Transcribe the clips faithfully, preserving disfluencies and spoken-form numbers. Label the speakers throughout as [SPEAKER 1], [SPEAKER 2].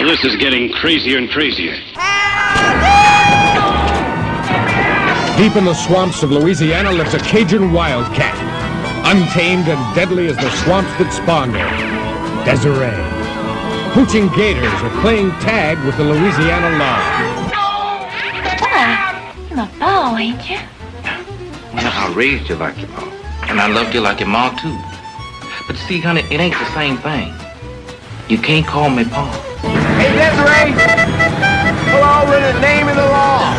[SPEAKER 1] this is getting crazier and crazier.
[SPEAKER 2] Deep in the swamps of Louisiana lives a Cajun wildcat, untamed and deadly as the swamps that spawned her. Desiree. Hooching gators are playing tag with the Louisiana law.
[SPEAKER 3] Papa, you're my pa, ain't you?
[SPEAKER 4] You know, I raised you like your pa, and I loved you like your ma, too. But see, honey, it ain't the same thing. You can't call me pa.
[SPEAKER 5] Hey, Desiree! We're already naming the law.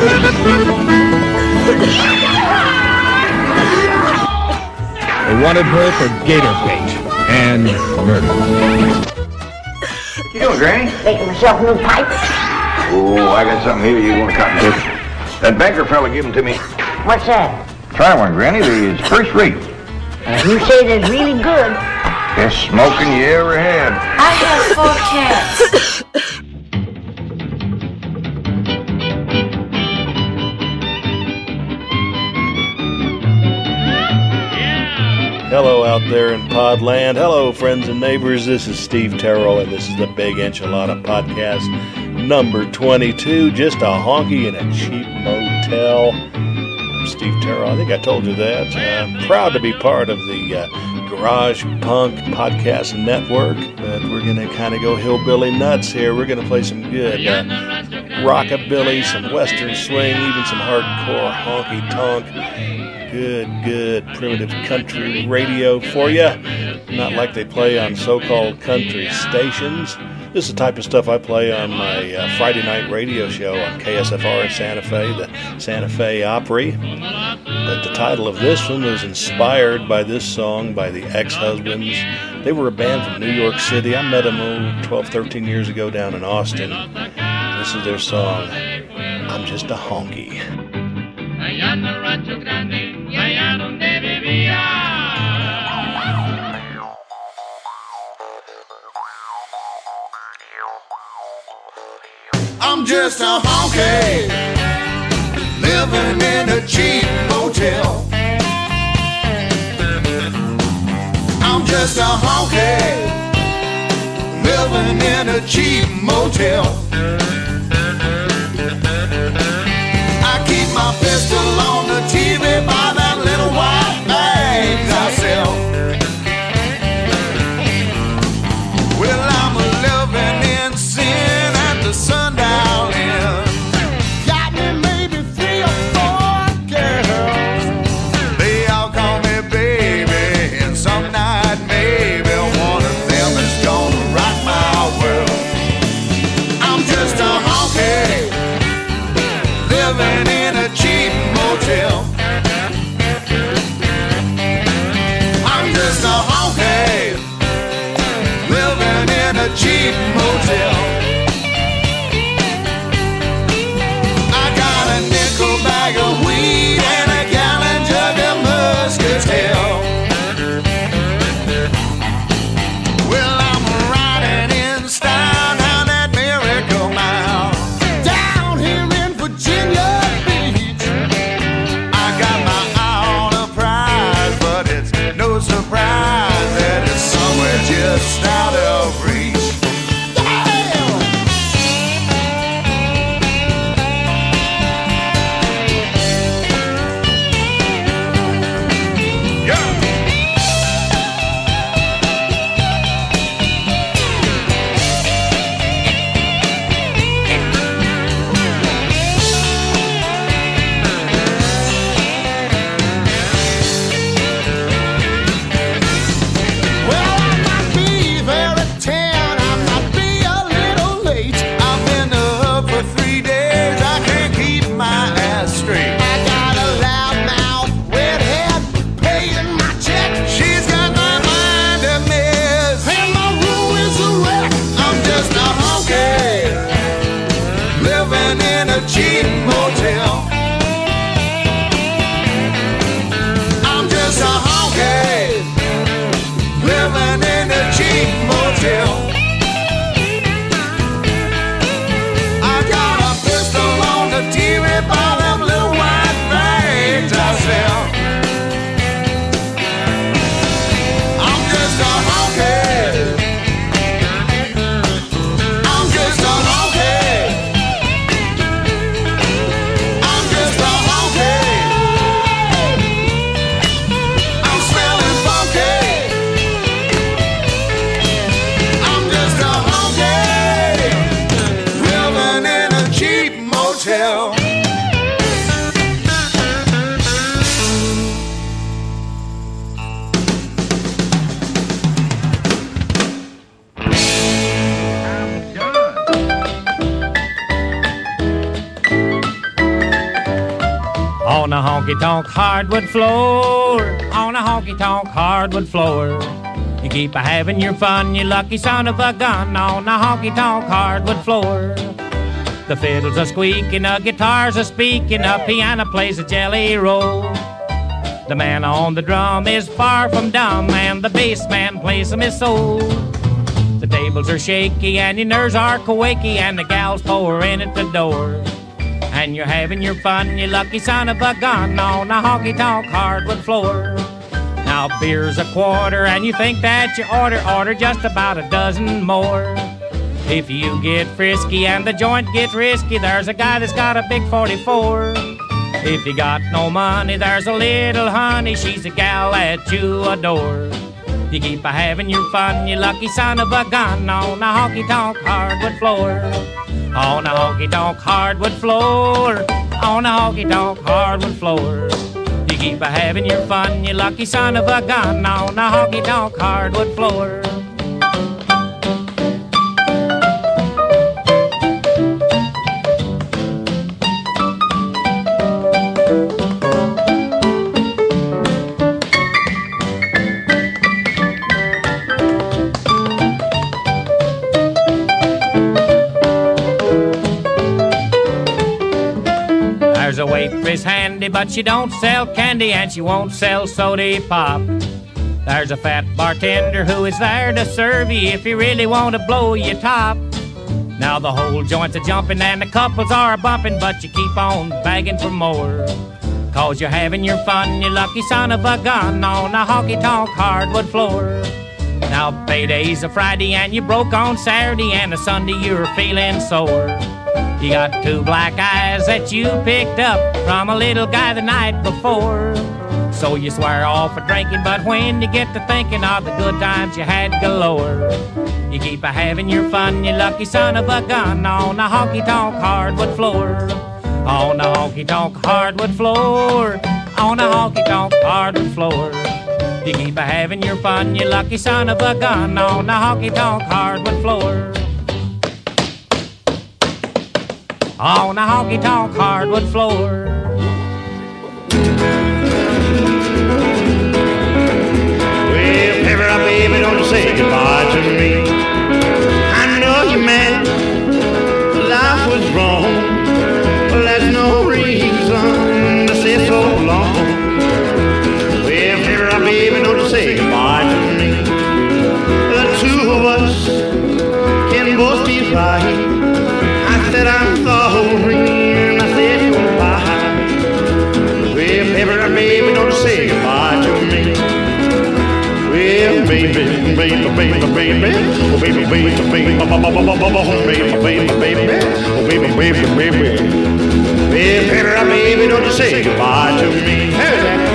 [SPEAKER 2] They wanted her for gator bait and murder.
[SPEAKER 5] What you doing, Granny?
[SPEAKER 6] Making myself a new pipe.
[SPEAKER 5] Oh, I got something here you want to cut with. That banker fella gave them to me.
[SPEAKER 6] What's that?
[SPEAKER 5] Try one, Granny. It's first rate.
[SPEAKER 6] Uh, you say they're really good.
[SPEAKER 5] Best smoking you ever had.
[SPEAKER 3] I have four cats.
[SPEAKER 7] Hello out there in Podland. Hello, friends and neighbors. This is Steve Terrell, and this is the Big Enchilada Podcast, number twenty-two. Just a honky in a cheap motel. I'm Steve Terrell. I think I told you that. I'm proud to be part of the uh, Garage Punk Podcast Network, but we're going to kind of go hillbilly nuts here. We're going to play some good uh, rockabilly, some western swing, even some hardcore honky-tonk. Good, good primitive country radio for you. Not like they play on so-called country stations. This is the type of stuff I play on my uh, Friday night radio show on K S F R in Santa Fe, the Santa Fe Opry. But the title of this one was inspired by this song by the Ex-Husbands. They were a band from New York City. I met them oh, twelve, thirteen years ago down in Austin. This is their song, I'm Just a Honky.
[SPEAKER 8] Allá en el rancho grande, y allá donde vivía.
[SPEAKER 9] I'm just a honky, living in a cheap motel. I'm just a honky, living in a cheap motel. My pistol on the T V by that little white bag I sell. Well, I'm living in sin at the sundown inn. Got me maybe three or four girls. They all call me baby, and some night maybe one of them is gonna rock my world. I'm just a honky, living in a cheap motel. I'm just a honky, living in a cheap motel. I got a nickel bag of weed and a gallon jug of muscatel. Well, I'm riding in style down that Miracle Mile, down here in Virginia. Surprise that it's somewhere just out of reach. hotel.
[SPEAKER 10] On a honky-tonk hardwood floor, on a honky-tonk hardwood floor, you keep a-having your fun, you lucky son of a gun, on a honky-tonk hardwood floor. The fiddles are squeaking, the guitars are speaking, the piano plays a jelly roll. The man on the drum is far from dumb, and the bass man plays some his soul. The tables are shaky, and your nerves are quaky, and the gals pour in at the door. And you're having your fun, you lucky son of a gun, on a honky-tonk hardwood floor. Now beer's a quarter, and you think that you order, order just about a dozen more. If you get frisky and the joint gets risky, there's a guy that's got a big forty-four. If you got no money, there's a little honey, she's a gal that you adore. You keep a-having your fun, you lucky son of a gun, on a honky-tonk hardwood floor. On a honky-tonk hardwood floor, on a honky-tonk hardwood floor. You keep a-having your fun, you lucky son of a gun, on a honky-tonk hardwood floor. There's a waitress handy, but she don't sell candy, and she won't sell soda pop. There's a fat bartender who is there to serve you if you really want to blow your top. Now the whole joint's a jumping and the couples are a bumping, but you keep on begging for more. Cause you're having your fun, you lucky son of a gun, on a honky-tonk hardwood floor. Now payday's a Friday and you broke on Saturday, and a Sunday you're feeling sore. You got two black eyes that you picked up from a little guy the night before. So you swear off for drinking, but when you get to thinking of the good times you had galore, you keep a-having your fun, you lucky son of a gun, on a honky-tonk hardwood floor. On a honky-tonk hardwood floor, on a honky-tonk hardwood floor. You keep a-having your fun, you lucky son of a gun, on a honky-tonk hardwood floor. On a honky-tonk hardwood floor.
[SPEAKER 11] Well, ever baby, don't say goodbye to me. I know you're mad, life was wrong, but that's no reason to say so long. Well, ever baby, don't say goodbye to me. The two of us can both be right. I said I'm sorry, and I said goodbye. Well, ever baby, don't say goodbye to me. Well, baby, baby, baby, baby, oh baby, baby, baby, oh baby, baby, baby, oh baby, baby, baby. Well, ever baby, don't say goodbye to me. Hey, that.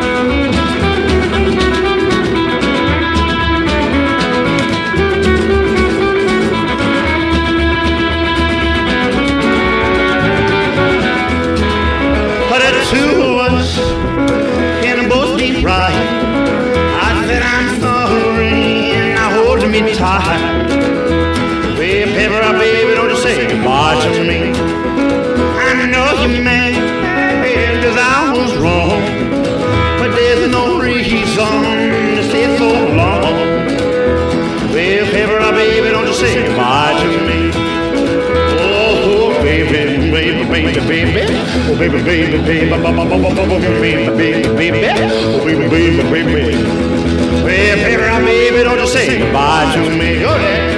[SPEAKER 11] Two of us can both be right. I said I'm sorry, and I hold me tight. Well, Pepper, baby, don't say goodbye to me. I know you're mad, cause I was wrong, but there's no reason to stay so long. Well, Pepper, baby, don't say goodbye to me. Oh, baby, baby, baby, baby. Oh baby, baby, baby, baby, baby, baby, baby, oh baby, baby, baby. Well, baby, baby, don't just say goodbye to me. Go ahead.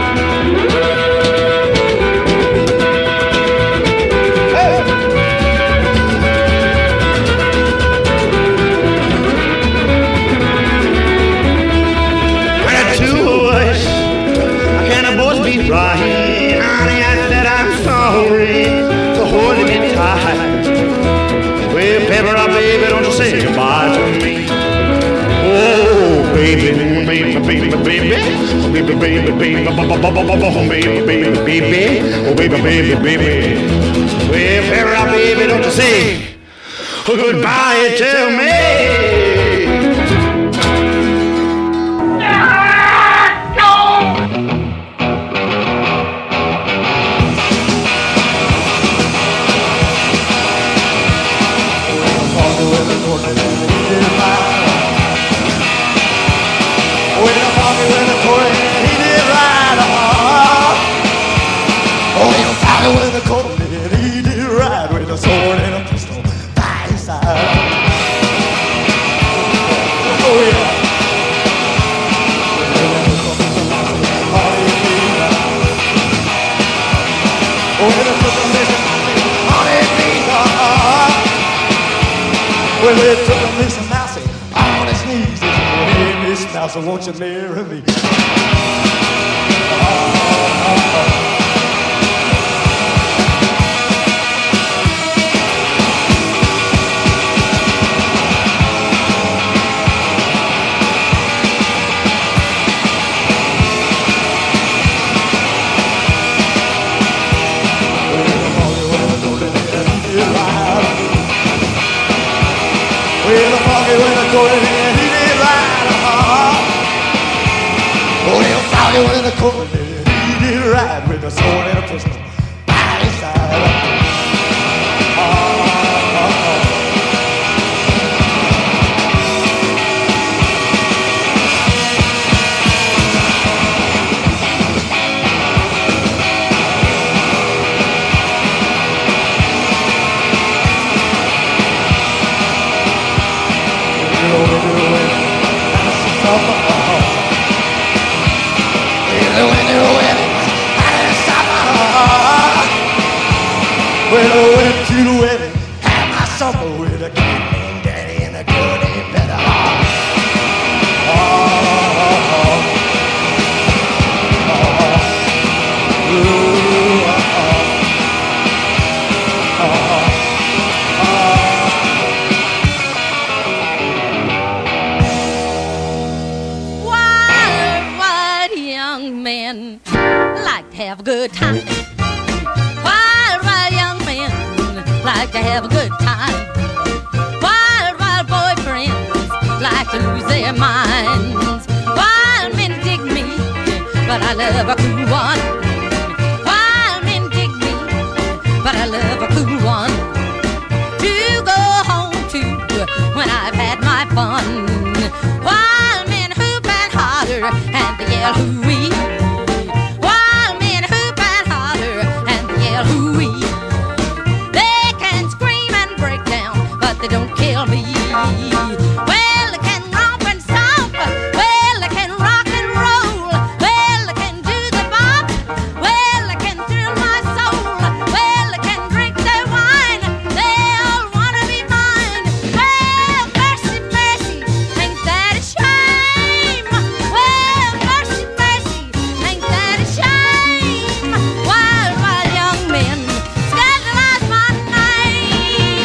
[SPEAKER 11] When the two of us can both be right, honey, I said I'm sorry for holding me tight. Well, Pepper, baby, don't you say goodbye to me. Oh, baby, baby, baby, baby, oh, baby, baby, baby, baby, baby, baby, oh, baby, baby, baby. Well, farewell, baby, don't you say goodbye to me.
[SPEAKER 9] With a coat and he did ride with a sword and a pistol by his side. Oh yeah. Oh, it took a mission on his knees. Well, it took a mission mousy on his knees. Hey, Miss Mousy, won't you marry me? Well, the foggy when the cold and he did ride. Oh, the foggy when the cold and he did ride with a sword and a pistol by his side. Well, I went to the wedding, had my supper with a king, daddy, and a goody better. Oh, oh, oh, oh, ooh, oh, oh,
[SPEAKER 12] oh. Wild, wild young men like to have a good time. Like to have a good time. Wild, wild boyfriends like to lose their minds. Wild men dig me, but I love a cool one. Wild men dig me, but I love a cool one. To go home to when I've had my fun. Wild men hoop and holler and they yell hoo-wee. Wild men hoop and holler and they yell hoo-wee. They don't kill me. Well, they can romp and stomp. Well, they can rock and roll. Well, they can do the bop. Well, they can thrill my soul. Well, they can drink their wine. They all wanna be mine. Well, mercy, mercy, ain't that a shame? Well, mercy, mercy, ain't that a shame? Wild, wild young men scandalize my name.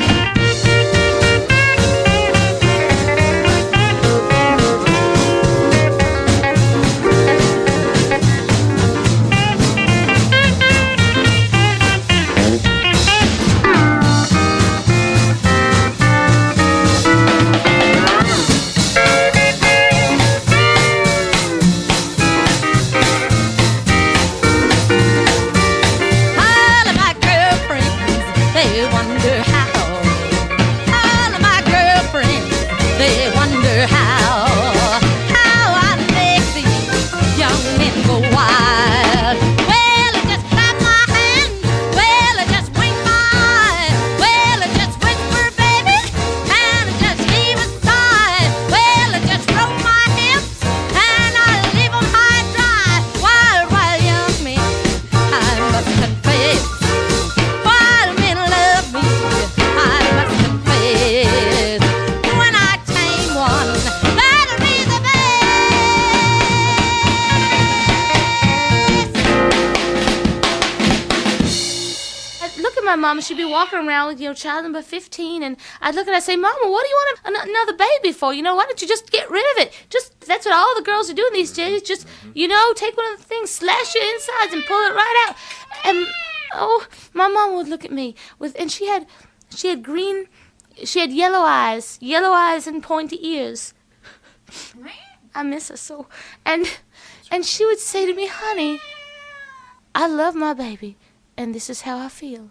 [SPEAKER 13] Mama, she'd be walking around with, you know, child number fifteen, and I'd look at her and say, Mama, what do you want an- another baby for? You know, why don't you just get rid of it? Just, that's what all the girls are doing these days. Just, you know, take one of the things, slash your insides, and pull it right out. And Oh, my mom would look at me with, and she had, she had green, she had yellow eyes, yellow eyes and pointy ears. I miss her so. And, and she would say to me, honey, I love my baby, and this is how I feel.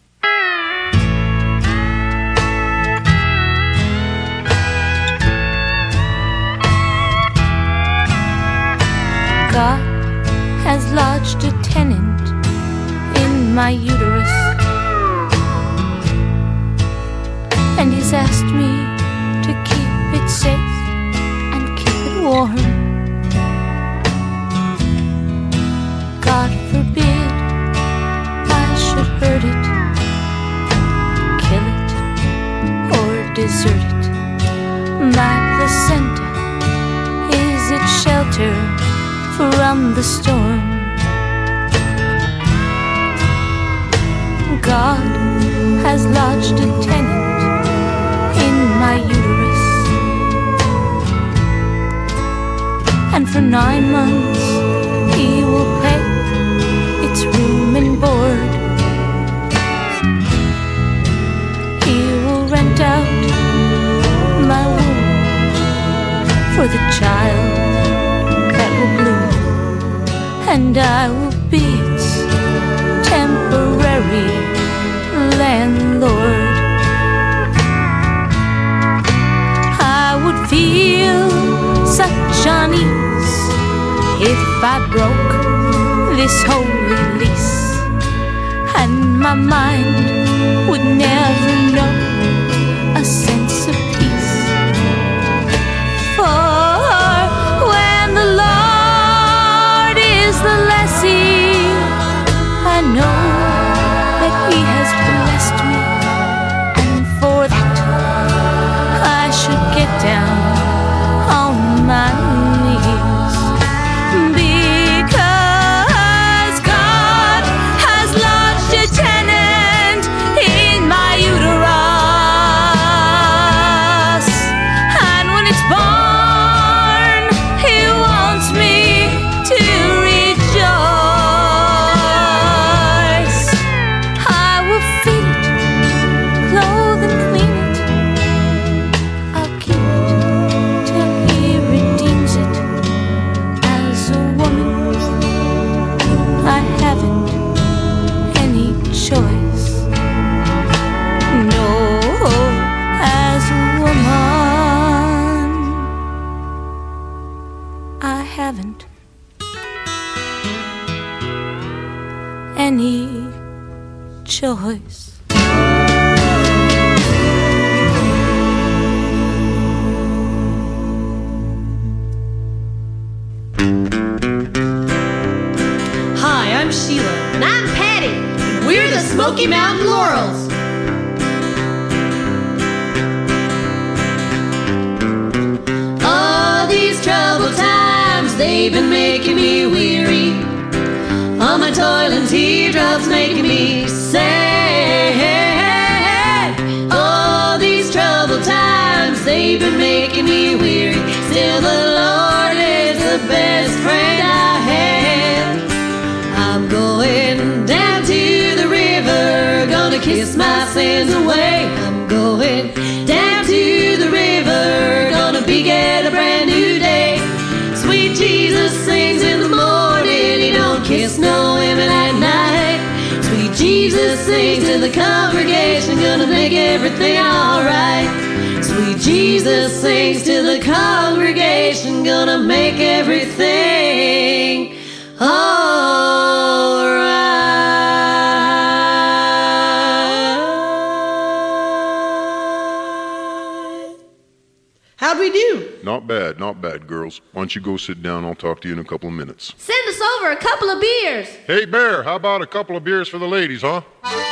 [SPEAKER 13] God has lodged a tenant in my uterus, and he's asked me to keep it safe and keep it warm. God forbid I should hurt it, kill it, or desert it. My placenta is its shelter from the storm. God has lodged a tenant in my uterus, and for nine months he will pay its room and board. He will rent out my womb for the child that will bloom, and I will be its temporary landlord. I would feel such unease if I broke this holy lease, and my mind would never know a sense of peace. For when the Lord is the lessee, I know that he has blessed me, and for that I should get down on my knees, because God has lodged a tenant in my uterus, and when it's born he wants me to rejoice. I will feed it, clothe and clean it, I'll keep it till he redeems it. As a woman, I haven't any choice. No, as a woman, I haven't any choice.
[SPEAKER 14] Hi, I'm Sheila.
[SPEAKER 15] And I'm Patty.
[SPEAKER 14] And we're the Smoky Mountain Laurels. All these troubled times, they've been making me weary. All my toil and teardrops making me sad. All these troubled times, they've been making me weary. Still the Lord is the best friend I have. I'm going down to the river, gonna kiss my sins away. I'm going down to the river, gonna begin a brand new day. Sweet Jesus sings in the morning, he don't kiss no women at night. Sweet Jesus sings to the congregation, gonna make everything alright. Sweet Jesus sings to the congregation, gonna make everything alright. How'd we do?
[SPEAKER 16] Not bad, not bad, girls. Why don't you go sit down? I'll talk to you in a couple of minutes.
[SPEAKER 15] Send us over a couple of beers.
[SPEAKER 16] Hey, Bear, how about a couple of beers for the ladies, huh?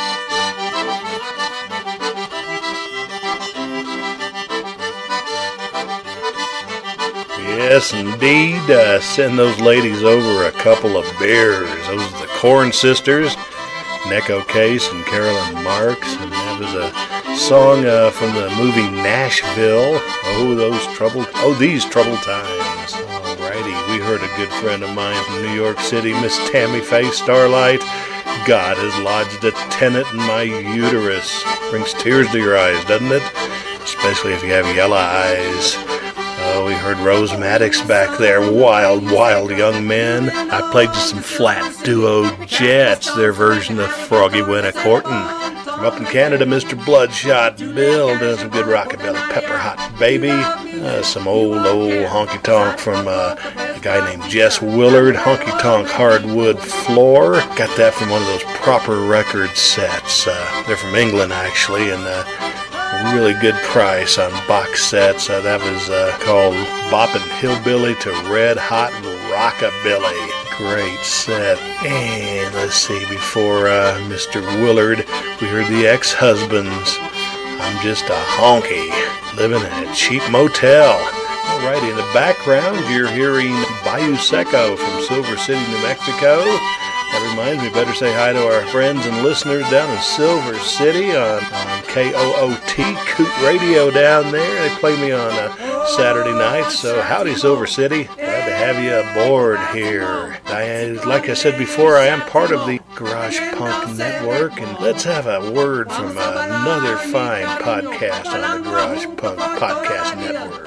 [SPEAKER 7] Yes, indeed. Uh, send those ladies over a couple of beers. Those are the Corn Sisters, Necco Case and Carolyn Marks, and that was a song uh, from the movie Nashville. Oh, those troubled, oh, these troubled times. Alrighty, we heard a good friend of mine from New York City, Miss Tammy Faye Starlight, God has lodged a tenet in my uterus. Brings tears to your eyes, doesn't it? Especially if you have yellow eyes. Oh, we heard Rose Maddox back there. Wild, wild young men. I played just some Flat Duo Jets, their version of Froggy Went A-Courtin'. From up in Canada, Mister Bloodshot Bill doing some good rockabilly. Pepper Hot Baby. Uh, some old, old honky-tonk from uh, a guy named Jess Willard. Honky-tonk Hardwood Floor. Got that from one of those proper record sets. Uh, they're from England, actually, and uh, really good price on box sets. Uh, that was uh, called Boppin' Hillbilly to Red Hot Rockabilly. Great set. And let's see, before uh, Mister Willard, we heard the Ex-Husbands. I'm just a honky living in a cheap motel. Alrighty, in the background, you're hearing Bayou Seco from Silver City, New Mexico. That reminds me, better say hi to our friends and listeners down in Silver City on, on K O O T, Coot Radio down there. They play me on uh, Saturday nights, so howdy Silver City. Glad to have you aboard here. I, like I said before, I am part of the Garage Punk Network, and let's have a word from uh, another fine podcast on the Garage Punk Podcast Network.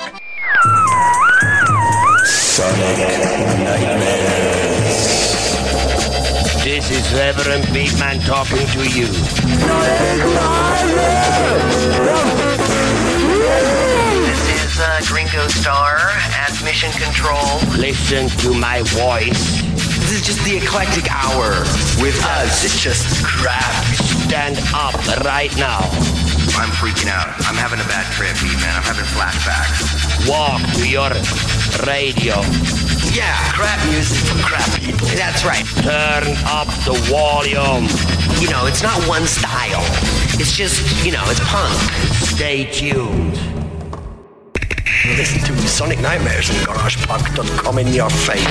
[SPEAKER 17] Sonic Nightmares. This is Reverend Beatman talking to you.
[SPEAKER 18] This is uh, Gringo Star at Mission Control.
[SPEAKER 17] Listen to my voice.
[SPEAKER 18] This is just the Eclectic Hour with us. It's just crap.
[SPEAKER 17] Stand up right now.
[SPEAKER 18] I'm freaking out. I'm having a bad trip, Beatman. I'm having flashbacks.
[SPEAKER 17] Walk to your radio.
[SPEAKER 18] Yeah, crap music from crap people. That's right.
[SPEAKER 17] Turn up the volume.
[SPEAKER 18] You know, it's not one style. It's just, you know, it's punk.
[SPEAKER 17] Stay tuned.
[SPEAKER 18] Listen to Sonic Nightmares and garage punk dot com in your face.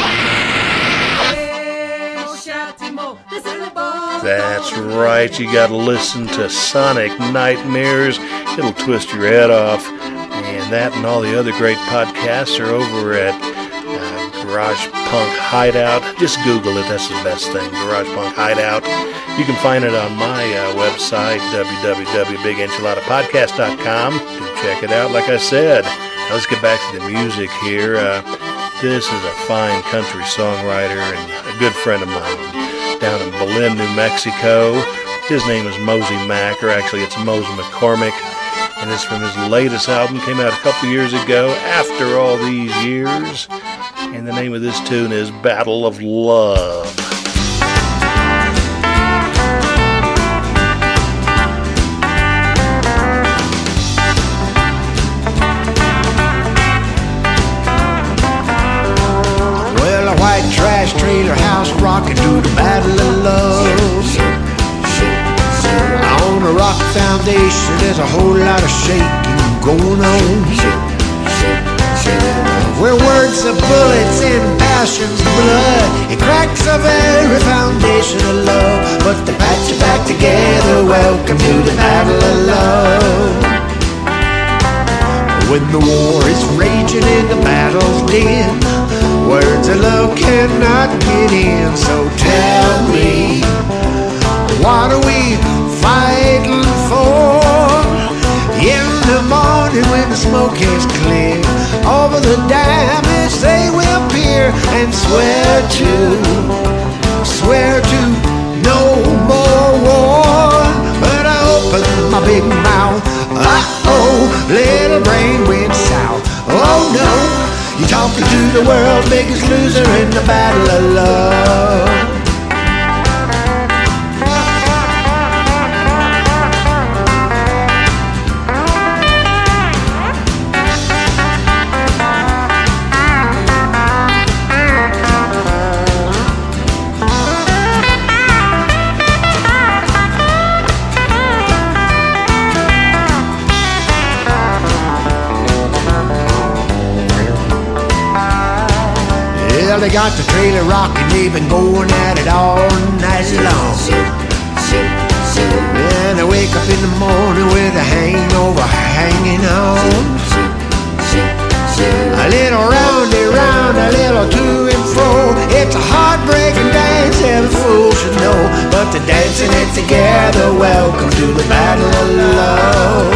[SPEAKER 7] That's right, you gotta listen to Sonic Nightmares. It'll twist your head off. And that and all the other great podcasts are over at uh, Garage Punk Hideout. Just Google it, that's the best thing, Garage Punk Hideout. You can find it on my uh, website, w w w dot big enchilada podcast dot com. Do check it out, like I said. Now let's get back to the music here. Uh, this is a fine country songwriter and a good friend of mine down in Belen, New Mexico. His name is Mosey Mack, or actually it's Mosey McCormick, and it's from his latest album, came out a couple years ago, After All These Years, and the name of this tune is Battle of Love.
[SPEAKER 9] White trash trailer house rocking to the battle of love. On a rock foundation there's a whole lot of shaking going on, where words are bullets and passion's blood. It cracks the very foundation of love, but to patch it back together, welcome to the battle of love. When the war is raging and the battle's dim, words of love cannot get in. So tell me, what are we fighting for? In the morning when the smoke is clear, over the damage they will peer and swear to, swear to no more war. But I open my big mouth, uh-oh, little brain went south. Oh no, you're talking to the world's biggest loser in the battle of love. They got the trailer rocking, they've been going at it all night long. And I wake up in the morning with a hangover hanging on. A little roundy round, a little to and fro. It's a heartbreaking dance, every fool should know.
[SPEAKER 18] together. Welcome to the battle of love.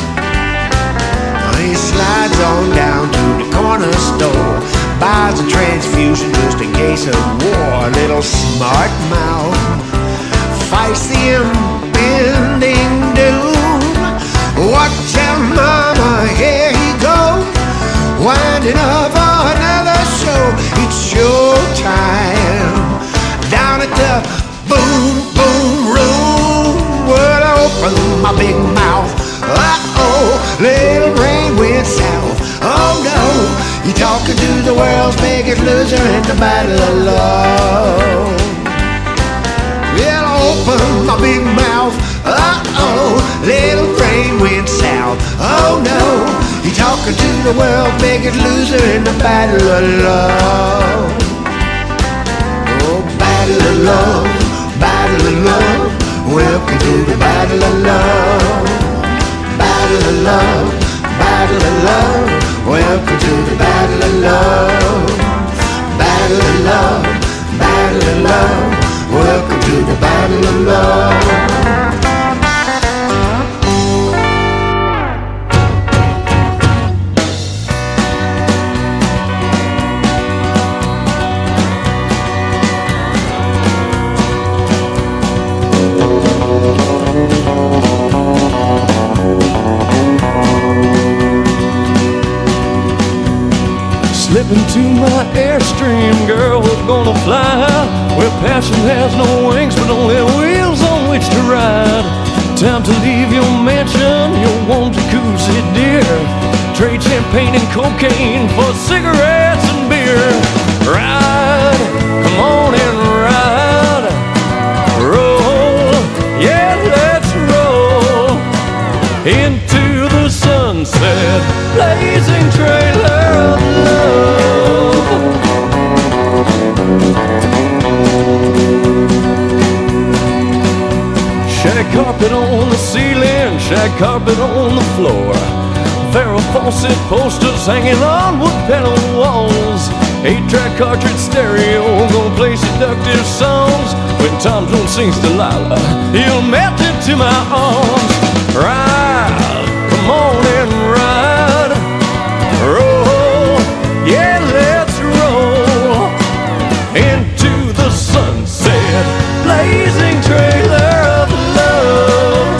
[SPEAKER 18] He slides on down to the corner store, buys a transfusion just in case of war. Little smart mouth fights the impending doom. Watch out, mama, here he goes, winding up another show. It's show time down at the boom boom room. Well, I open my big mouth. Uh-oh, little brain went south. Oh no, you're talking to the world's biggest loser in the battle of love. Well, I open my big mouth. Uh-oh, little brain went south. Oh no, you're talking to the world's biggest loser in the battle of love. Oh, battle of love, battle of love. Welcome to the battle of love. Battle of love, battle of love. Welcome to the battle of love. Battle of love, battle of love. Welcome to the battle of love.
[SPEAKER 19] Slip into my airstream, girl, we're gonna fly where passion has no wings but only wheels on which to ride. Time to leave your mansion, your warm jacuzzi, dear. Trade champagne and cocaine for cigarettes and beer. Ride, come on and ride. Roll, yeah, let's roll into the sunset, blazing trailer of love. Shag carpet on the ceiling, shag carpet on the floor. Farrah Fawcett posters hanging on wood panel walls. Eight-track cartridge stereo, gonna play seductive songs. When Tom Jones sings Delilah, he'll melt into my arms. Ride, come on and ride. Roll, yeah, let's roll into the sunset, blazing trailer of love.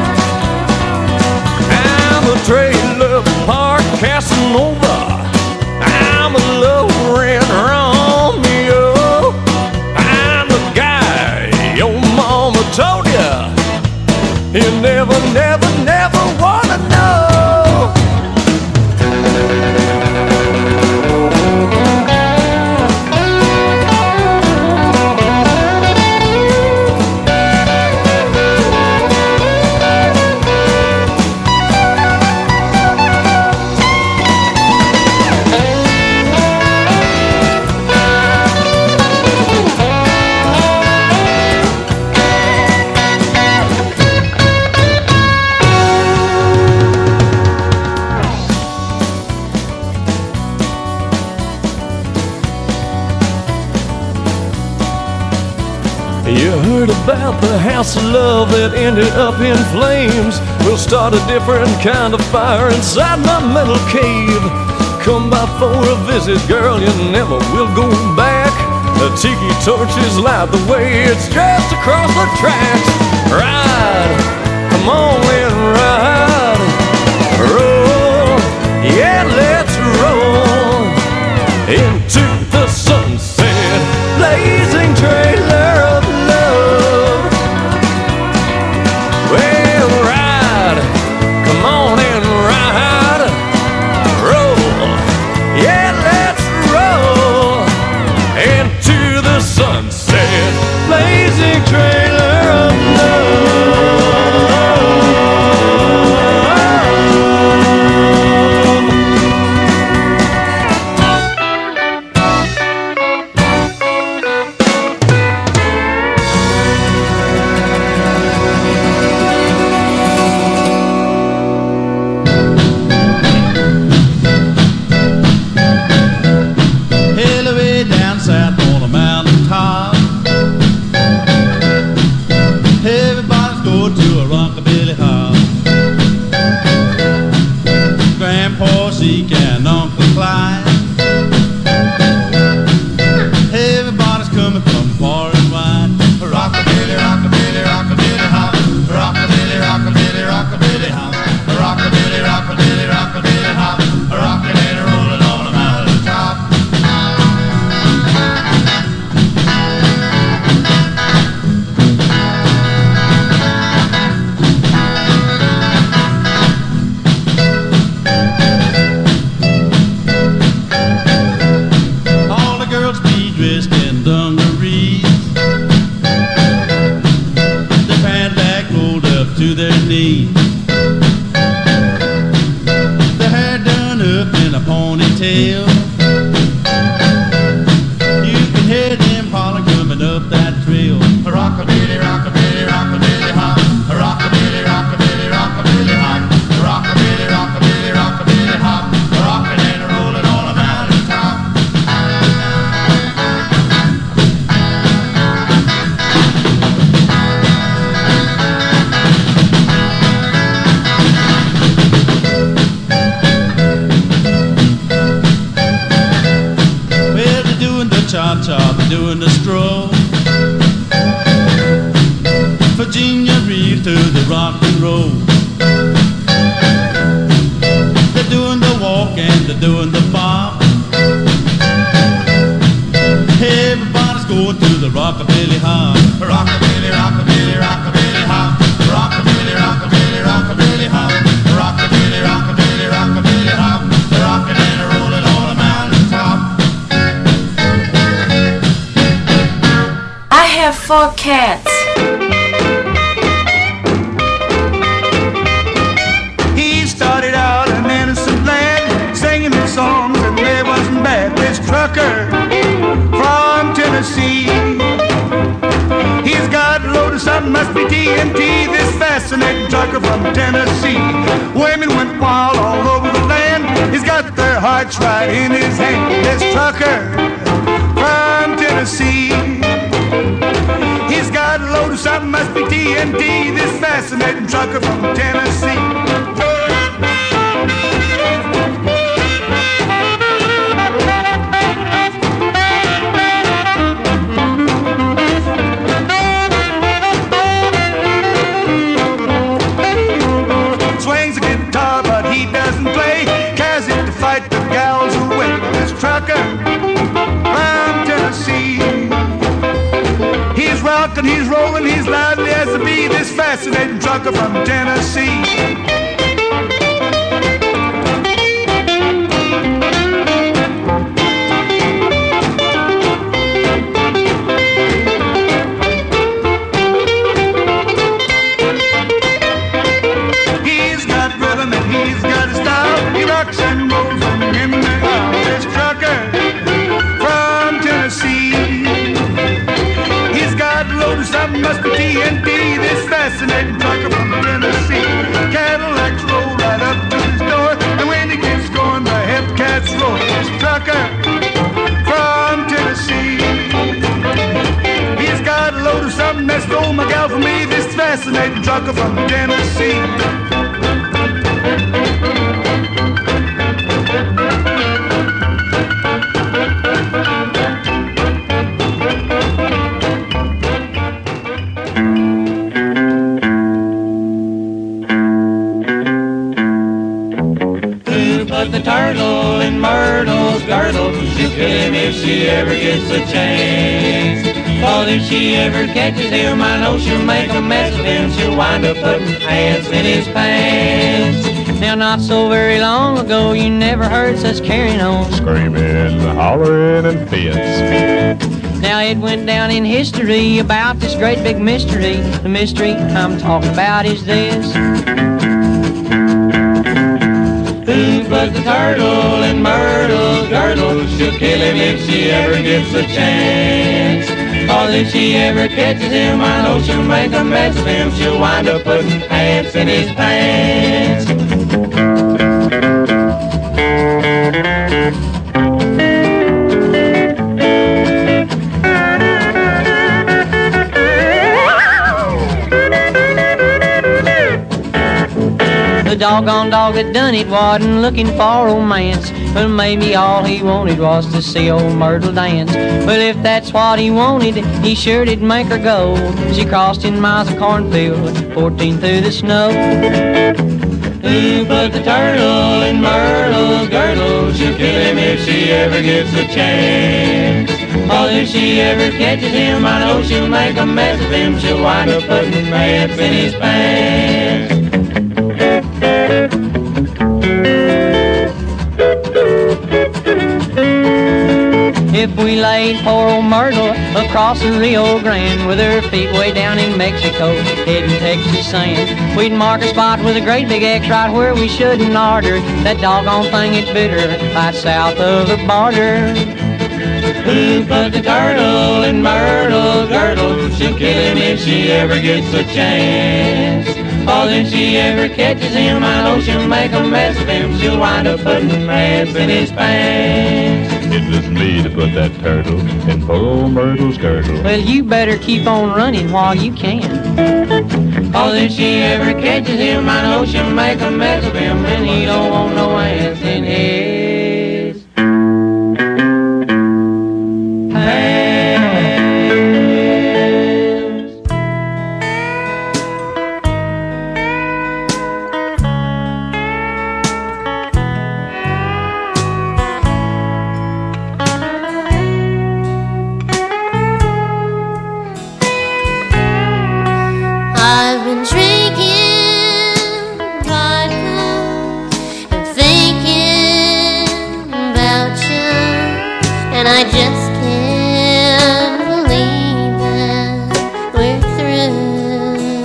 [SPEAKER 19] I'm a trailer park Casanova. I'm a low-rent Romeo. I'm the guy your mama told ya you never, never, never wanna know. You heard about the house of love that ended up in flames. We'll start a different kind of fire inside my metal cave. Come by for a visit, girl, you never will go back. The tiki torches light the way, it's just across the tracks. Ride, come on and ride. Roll, yeah, let's roll into the sunset, blazing trailer of love. Well, ride, come on and ride. Roll, yeah, let's roll into the sunset, blazing trailer of love.
[SPEAKER 20] Hell away down south on a mountain top, day. The hair done up in a ponytail. You can hear them holler coming up that trail. Rockabilly, rockabilly, rockabilly hop. Rockabilly, rockabilly, rockabilly hop. Rockabilly, rockabilly, rockabilly hop. Rockin' and rollin' on a mountain top. Well, they're doing the cha-cha, they're doing the stroll. Virginia Reeve to the rock and roll. They're doing the walk and they're doing the bop. Everybody's going to the rockabilly hop. Rockabilly, rockabilly, rockabilly hop. Rockabilly, rockabilly, rockabilly hop. Rockabilly, rockabilly, rockabilly hop. Rockin' and rollin' on a mountain top.
[SPEAKER 3] I have four cats.
[SPEAKER 9] He started out in innocent land, singing his songs and they wasn't bad. This trucker from Tennessee, he's got a load of something, must be T N T. This fascinating trucker from Tennessee. Women went wild all over the land. He's got their hearts right in his hand. This trucker from Tennessee, he's got a load of something, must be T N T. This fascinating trucker from Tennessee. Swings a guitar, but he doesn't play. Carries it to fight the gals away. This trucker from Tennessee, he's rockin', he's rollin', he's lively as a bee. This fascinating trucker from Tennessee. He's got rhythm and he's got a style. He rocks and rolls in the aisle. This trucker from Tennessee, he's got a load of something, must be T N T. This fascinating trucker from Tennessee. Cadillacs roll right up to his door, and when he gets going, the Hellcats roar. This trucker from Tennessee, he's got a load of something that stole my gal from me. This fascinating trucker from Tennessee.
[SPEAKER 8] But the turtle in Myrtle's girdle, she'll kill him if she ever gets a chance. Cause if she ever catches him, I know she'll make a mess of him. She'll wind up putting pants in his pants. Now not so very long ago, you never heard such carrying on.
[SPEAKER 2] Screaming, hollering, and fits.
[SPEAKER 8] Now it went down in history about this great big mystery. The mystery I'm talking about is this. Who put the turtle in Myrtle's girdle? She'll kill him if she ever gets a chance. Cause if she ever catches him, I know she'll make a mess of him. She'll wind up putting pants in his pants. The doggone dog that done it wasn't looking for romance, but maybe all he wanted was to see old Myrtle dance. Well, if that's what he wanted, he sure did make her go. She crossed ten miles of cornfield, fourteen through the snow. Who put the turtle in Myrtle's girdle? She'll kill him if she ever gets a chance. Cause if she ever catches him, I know she'll make a mess of him. She'll wind up putting pants in his pants. if we laid poor old Myrtle across the Rio Grande with her feet way down in Mexico, heading Texas sand. We'd mark a spot with a great big X right where we shouldn't order. That doggone thing is bitter right south of the border. Who put the turtle in Myrtle's girdle? She'll kill him if she ever gets a chance. Oh, if she ever catches him, I know she'll make a mess of him. She'll wind up putting ants in his pants.
[SPEAKER 20] It was me to put that turtle in poor old Myrtle's girdle.
[SPEAKER 8] Well, you better keep on running while you can. Oh, if she ever catches him, I know she'll make a mess of him, and he don't want no ants in his.
[SPEAKER 14] I've been drinking vodka and thinking about you, and I just can't believe that we're through.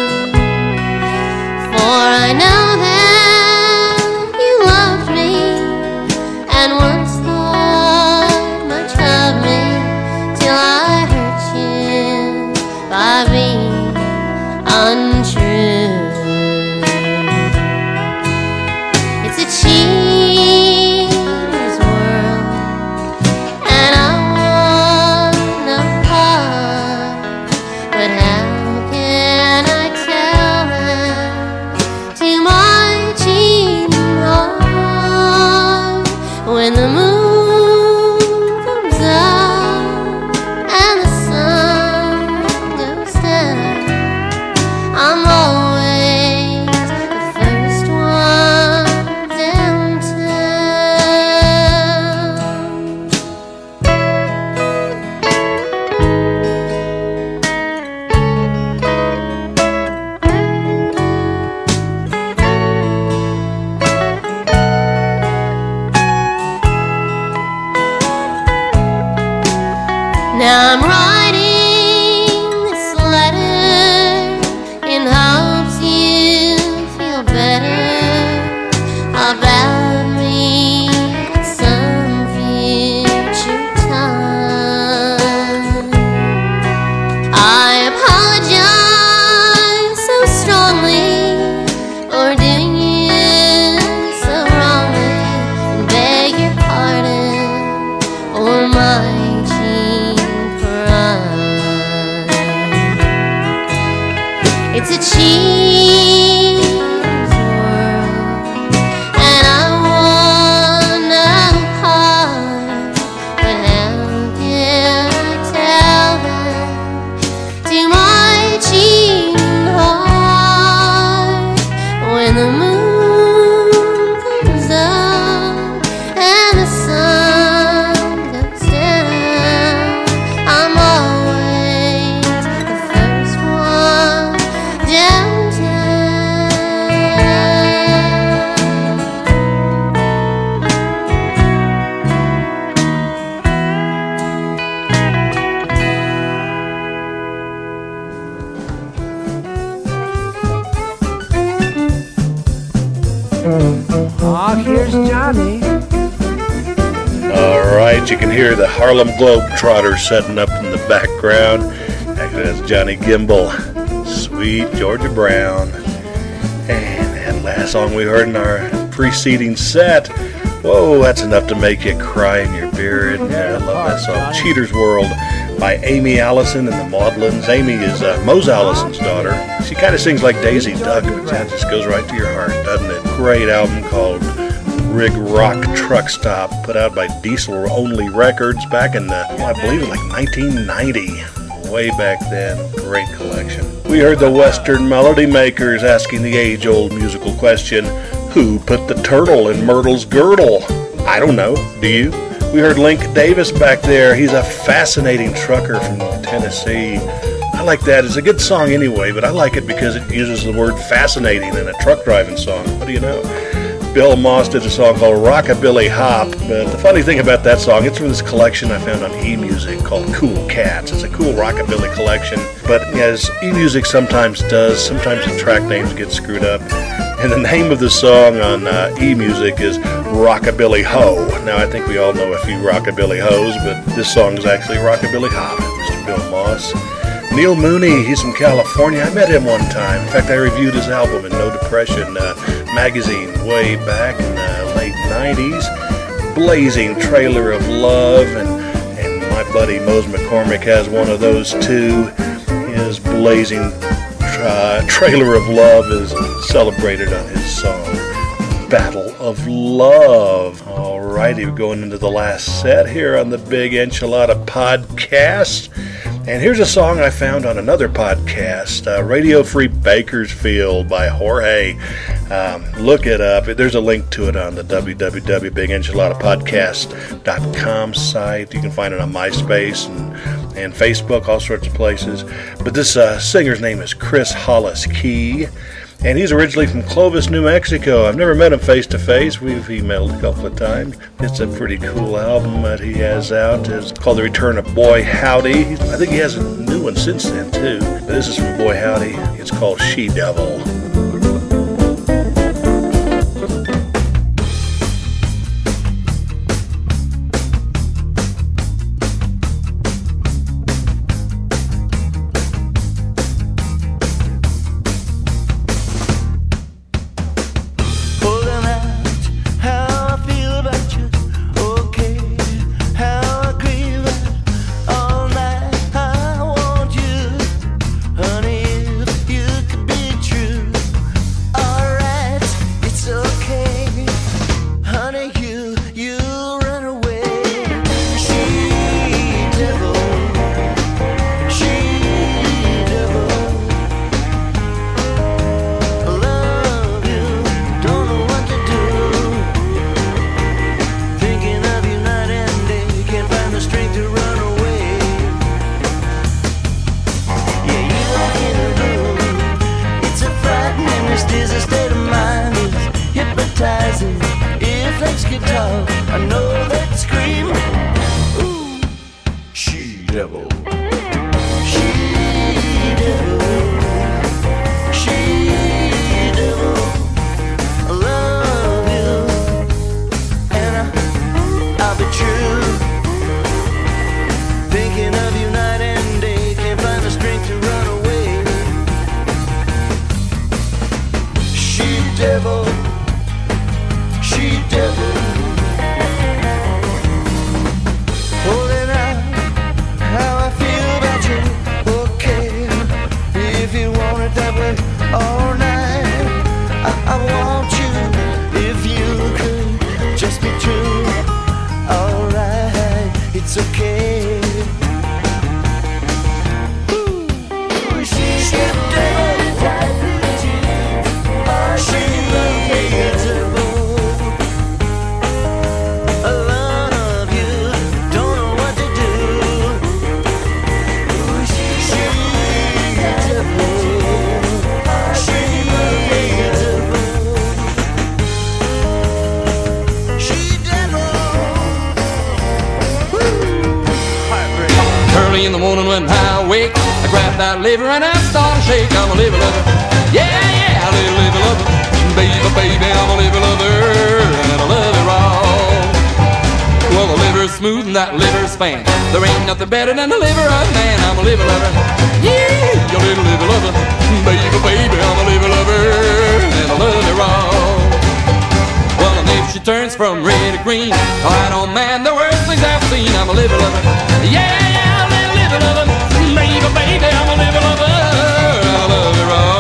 [SPEAKER 14] For I know that you loved me and once thought much of me till I hurt you by being untrue. It's a cheater's world, and I want no part. But how can I tell that to my cheating heart when the moon comes up and the sun goes down? I'm always the first one downtown. Now I'm writing this letter in hopes you feel better about me at some future time. I apologize so strongly for doing you so wrongly, and beg your pardon for my cheap pride. It's a cheater's world, and I want no part. But how can I tell that to my cheating heart when the moon comes up and the sun goes down? I'm always the first one downtown.
[SPEAKER 18] Oh, here's Johnny.
[SPEAKER 7] All right, you can hear the Harlem Globetrotters setting up in the background. Actually, that's Johnny Gimbel, Sweet Georgia Brown. And that last song we heard in our preceding set, whoa, that's enough to make you cry in your beard. Yeah, I love that song. Cheater's World by Amy Allison and the Maudlins. Amy is uh, Mose Allison's daughter. She kind of sings like Daisy Duck, but that just goes right to your heart, doesn't it? Great album called Rig Rock Truck Stop, put out by Diesel Only Records back in the, well, I believe it was like nineteen ninety. Way back then. Great collection. We heard the Western Melody Makers asking the age-old musical question, who put the turtle in Myrtle's girdle? I don't know. Do you? We heard Link Davis back there. He's a fascinating trucker from Tennessee. I like that. It's a good song anyway, but I like it because it uses the word fascinating in a truck driving song. What do you know? Bill Moss did a song called Rockabilly Hop. But the funny thing about that song, it's from this collection I found on eMusic called Cool Cats. It's a cool rockabilly collection. But as eMusic sometimes does, sometimes the track names get screwed up. And the name of the song on uh, eMusic is Rockabilly Ho. Now, I think we all know a few Rockabilly Hoes, but this song is actually Rockabilly Hop, Mister Bill Moss. Neil Mooney, he's from California. I met him one time. In fact, I reviewed his album in No Depression uh, magazine way back in the late nineties. Blazing Trailer of Love, and, and my buddy Mose McCormick has one of those too. His Blazing uh, Trailer of Love is celebrated on his song Battle of Love. Alrighty, we're going into the last set here on the Big Enchilada Podcast. And here's a song I found on another podcast, uh, Radio Free Bakersfield by Jorge. Um, look it up. There's a link to it on the w w w dot big enchilada podcast dot com site. You can find it on MySpace and, and Facebook, all sorts of places. But this uh, singer's name is Chris Hollis Key. And he's originally from Clovis, New Mexico. I've never met him face to face. We've emailed a couple of times. It's a pretty cool album that he has out. It's called The Return of Boy Howdy. I think he has a new one since then, too. But this is from Boy Howdy. It's called She Devil.
[SPEAKER 19] Liver and I start to shake, I'm a liver lover. Yeah, yeah, a little liver lover. Baby, baby, I'm a liver lover, and I love it raw. Well, the liver's smooth and that liver's fan. There ain't nothing better than the liver of man. I'm a liver lover. Yeah, a little liver lover. Baby, baby, I'm a liver lover, and I love it raw. Well, and if she turns from red to green, I don't man the worst things I've seen. I'm a liver lover. Yeah, yeah, a little liver lover. Baby, baby, I'm a liver lover, I love it raw.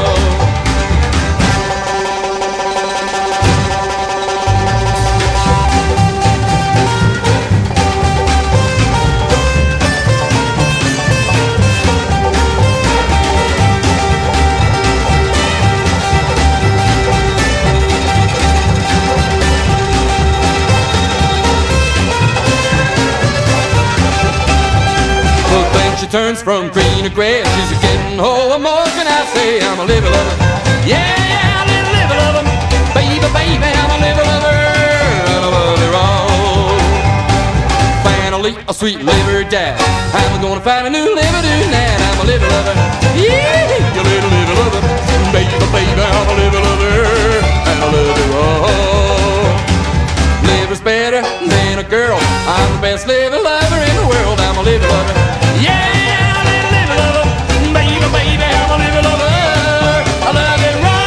[SPEAKER 19] She turns from green to gray, she's a getting oh, what more can I say? I'm a liver lover, yeah, yeah, a little liver lover, baby, baby, I'm a lead a sweet liver dad. I'm gonna find a new liver tonight. I'm a liver lover. Yeah, you little liver lover. Baby, baby, I'm a liver lover. I'm a liver lover. Liver's better than a girl. I'm the best liver lover in the world. I'm a liver lover. Yeah, little liver lover. Baby, baby, I'm a liver lover. I love it raw.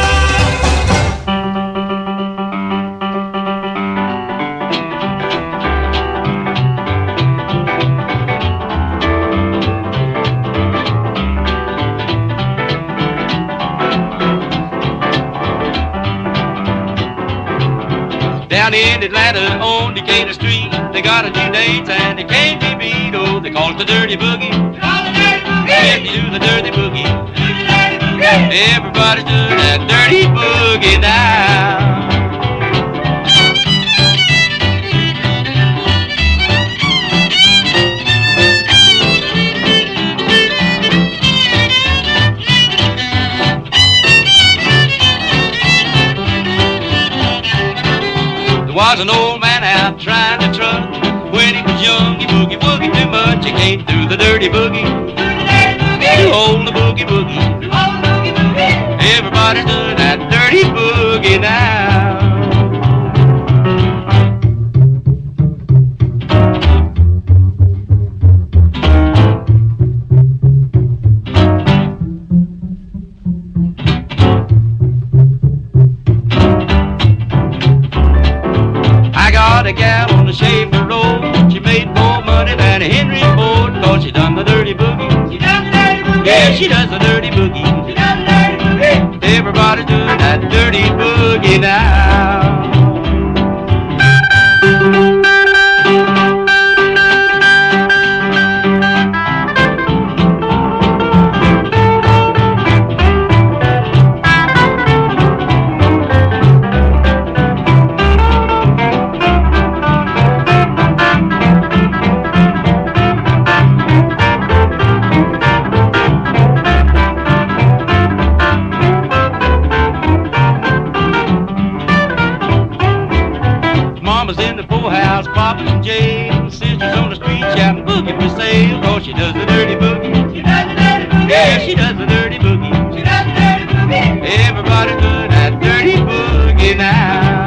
[SPEAKER 21] Down in Atlanta on Decatur Street, they got a new dance and they can't be beat. Oh, they call it the Dirty Boogie. If you do the Dirty Boogie, everybody's doing that Dirty Boogie now. There was an old man out trying to truck. When he was young, he boogie woogie too much. He can't do the dirty boogie. Too old to boogie woogie. Everybody's doing that dirty boogie now. A gal on the Schaefer Road, she made more money than a Henry Ford, cause she done the dirty boogie. She done the dirty boogie. Yeah, she does the dirty boogie. She done the dirty boogie. Everybody's doing that dirty boogie now. She does the dirty boogie. She does the dirty boogie. Yeah, she does the dirty boogie. She does the dirty boogie. Everybody's doing that dirty boogie now.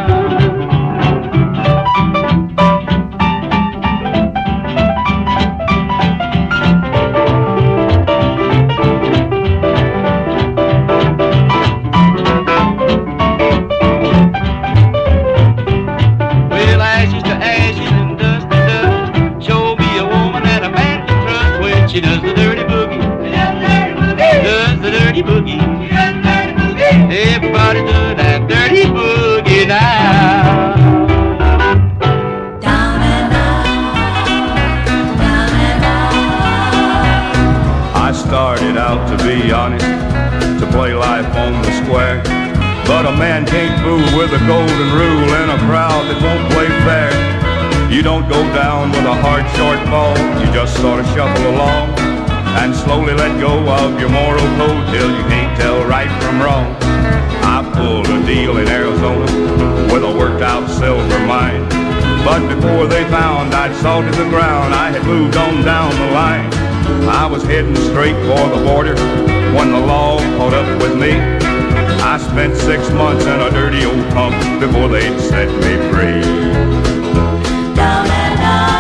[SPEAKER 21] Well, ashes to ashes and dust to dust. Show me a woman that a man can trust when she does the dirty boogie. Does the dirty boogie. Everybody doing that dirty boogie now.
[SPEAKER 14] Down and out, down and out.
[SPEAKER 22] I started out to be honest, to play life on the square. But a man can't fool with a golden rule in a crowd that won't play fair. You don't go down with a hard shortfall, you just sort of shuffle along and slowly let go of your moral code till you can't tell right from wrong. I pulled a deal in Arizona with a worked out silver mine, but before they found I'd salted the ground, I had moved on down the line. I was heading straight for the border when the law caught up with me. I spent six months in a dirty old pump before they'd set me free.
[SPEAKER 14] Down and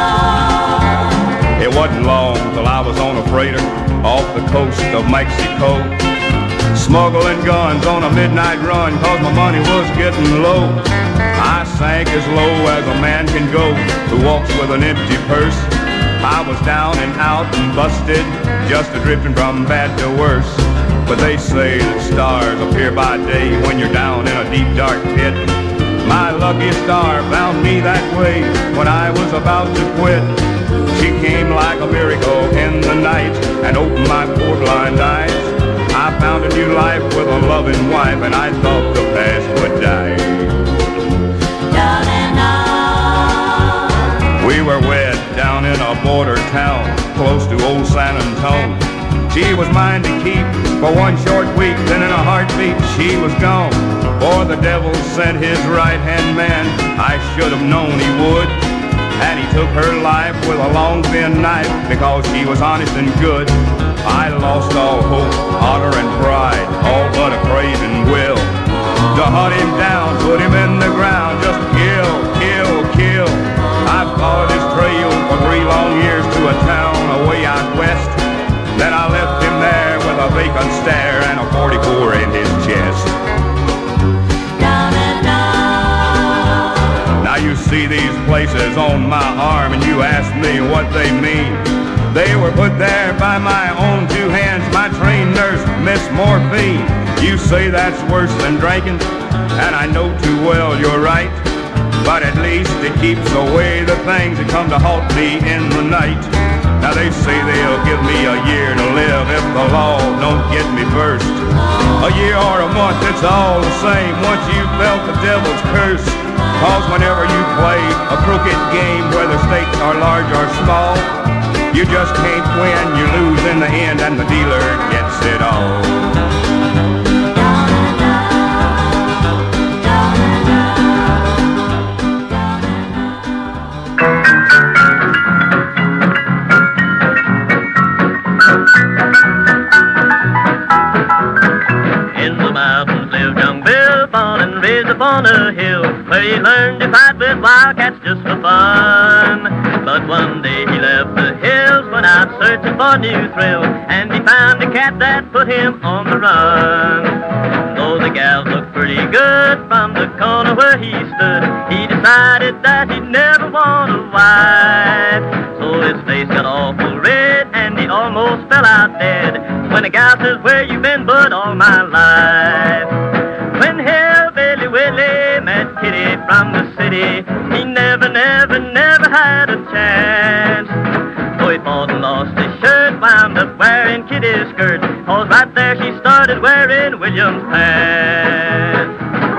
[SPEAKER 14] out.
[SPEAKER 22] It wasn't long till I was on a freighter off the coast of Mexico, smuggling guns on a midnight run cause my money was getting low. I sank as low as a man can go who walks with an empty purse. I was down and out and busted, just a drifting from bad to worse. But they say that stars appear by day when you're down in a deep dark pit. My lucky star found me that way when I was about to quit. She came like a miracle in the night and opened my poor blind eyes. I found a new life with a loving wife and I thought the past would die.
[SPEAKER 14] Down and out.
[SPEAKER 22] We were wed down in a border town close to old San Antone. She was mine to keep for one short week, then in a heartbeat she was gone. For the devil sent his right-hand man, I should have known he would. and he took her life with a long thin knife because she was honest and good. I lost all hope, honor, and pride, all but a craving will to hunt him down, put him in the ground, just kill, kill, kill. I followed his trail for three long years to a town away out west. Then I left him there with a vacant stare and a forty-four in his chest. Now you see these places on my arm and you ask me what they mean. They were put there by my own two hands, my trained nurse, Miss Morphine. You say that's worse than drinking, and I know too well you're right. But at least it keeps away the things that come to haunt me in the night. Now they say they'll give me a year to live if the law don't get me first. A year or a month, it's all the same once you've felt the devil's curse. Cause whenever you play a crooked game, whether stakes are large or small, you just can't win, you lose in the end, and the dealer gets it all.
[SPEAKER 1] On a hill where he learned to fight with wildcats just for fun. But one day he left the hills, went out searching for new thrill, and he found a cat that put him on the run. Though the gals looked pretty good from the corner where he stood, he decided that he'd never want a wife. So his face got awful red and he almost fell out dead when a gal says, "Where you been, bud, all my life?" When Hillbilly Willie met Kitty from the city, he never, never, never had a chance. So he fought and lost his shirt, wound up wearing Kitty's skirt, cause right there she started wearing William's pants.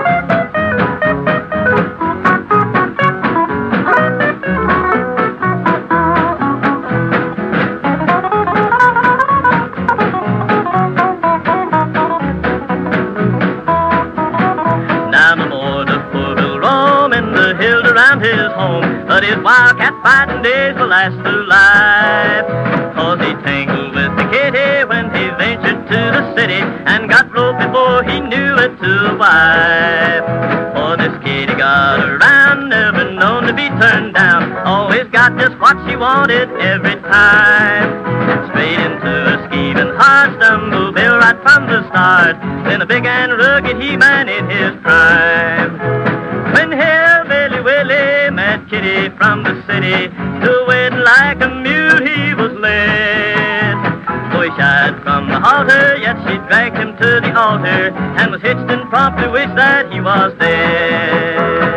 [SPEAKER 1] His home, but his wildcat fighting days will last through life. Cause he tangled with the kitty when he ventured to the city and got roped before he knew it to a wife. For this kitty got around, never known to be turned down, always got just what she wanted every time. Straight into a scheming heart, stumbled Bill right from the start, then a big and rugged he-man in his prime. When Hillbilly Willie met Kitty from the city, to wait like a mule he was led. So he shied from the halter, yet she dragged him to the altar, and was hitched and promptly wished that he was dead.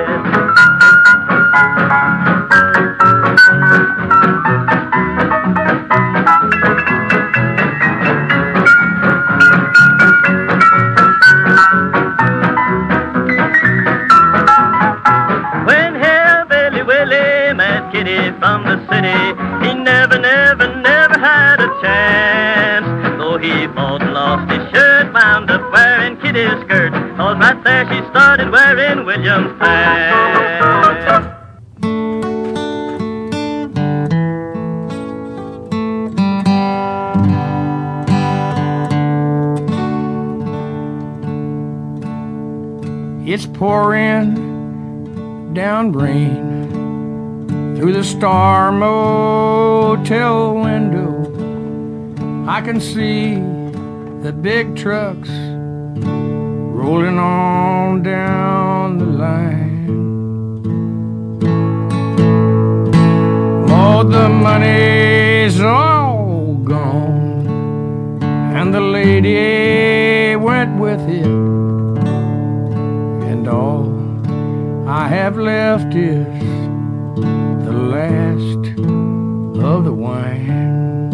[SPEAKER 1] From the city, he never, never, never had a chance. Though he fought and lost his shirt, wound up wearing Kitty's skirt, cause right there she started wearing William's pants.
[SPEAKER 4] It's pouring down rain through the Star Motel window. I can see the big trucks rolling on down the line. Oh, the money's all gone, and the lady went with it, and all I have left is the last of the wine.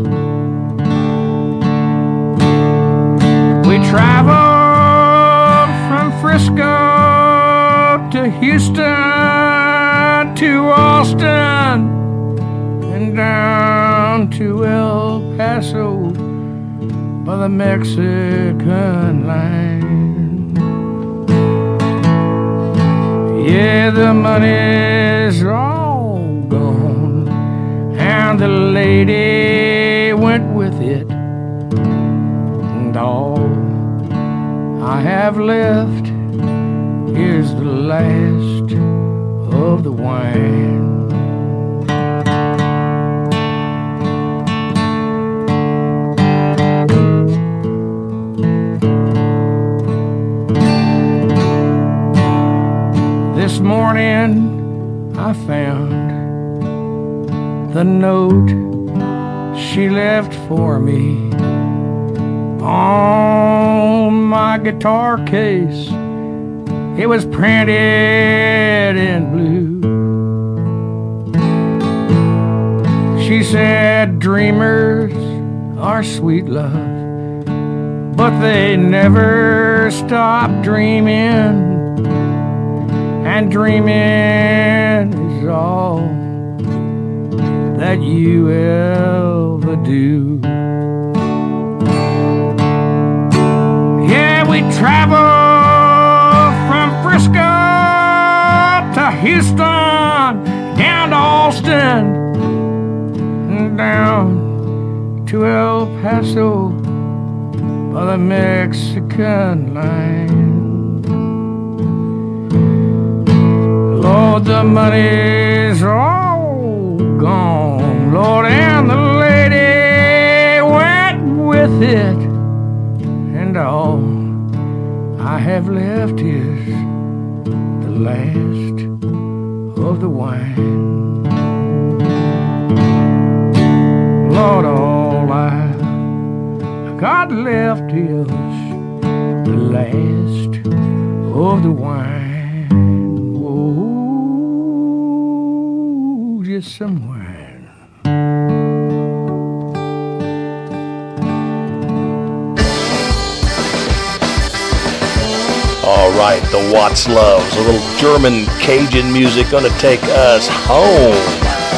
[SPEAKER 4] We traveled from Frisco to Houston to Austin and down to El Paso by the Mexican line. Yeah, the money's all gone, and the lady went with it. And all I have left is the last of the wine. This morning I found the note she left for me on my guitar case. It was printed in blue. She said, dreamers are sweet, love, but they never stop dreaming. And dreaming is all that you ever do. Yeah, we travel from Frisco to Houston, down to Austin, and down to El Paso by the Mexican line. Lord, the money's all gone, Lord, and the lady went with it. And all I have left is the last of the wine. Lord, all I got left is the last of the wine. Just some wine.
[SPEAKER 7] All right, the Watts Loves, a little German Cajun music gonna take us home.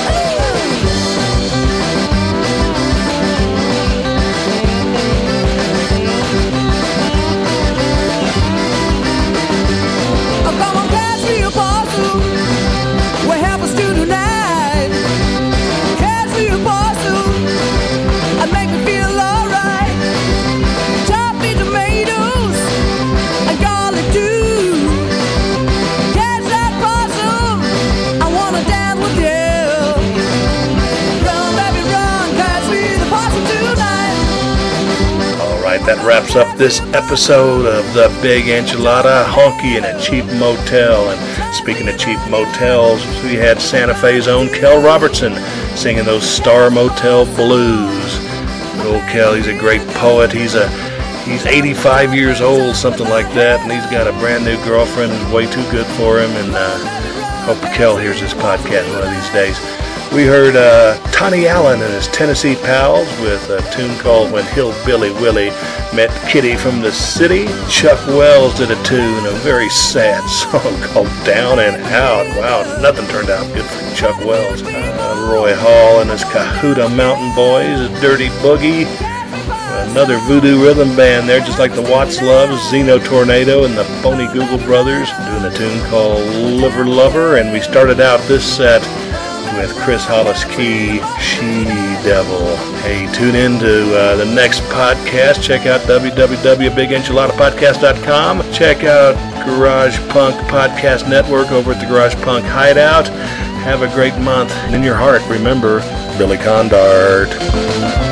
[SPEAKER 7] That wraps up this episode of The Big Enchilada, Honky in a Cheap Motel. And speaking of cheap motels, we had Santa Fe's own Kel Robertson singing those Star Motel blues. Old Kel, he's a great poet. He's a he's eighty-five years old, something like that, and he's got a brand new girlfriend who's way too good for him. And uh, hope Kel hears this podcast one of these days. We heard uh, Tony Allen and his Tennessee Pals with a tune called When Hillbilly Willie Met Kitty from the City. Chuck Wells did a tune, a very sad song called Down and Out. Wow, nothing turned out good for Chuck Wells. Uh, Roy Hall and his Cahuta Mountain Boys, a Dirty Boogie. Another voodoo rhythm band there, just like the Watts Loves, Zeno Tornado and the Phony Google Brothers, doing a tune called Liver Lover. And we started out this set with Chris Hollis Key, She-Devil. Hey, tune in to uh, the next podcast. Check out w w w dot big enchilada podcast dot com. Check out Garage Punk Podcast Network over at the Garage Punk Hideout. Have a great month. And in your heart, remember Billy Condart.